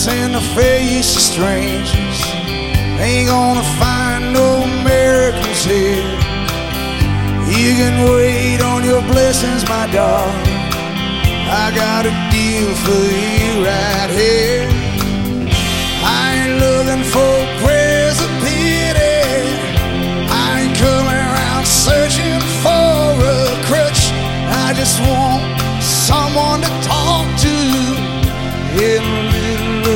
laughs in the face of strangers. Ain't gonna find no Americans here. You can wait on your blessings, my darling. I got a deal for you right here. I ain't looking for prayers of pity. I ain't coming around searching for a crutch. I just want someone to talk to.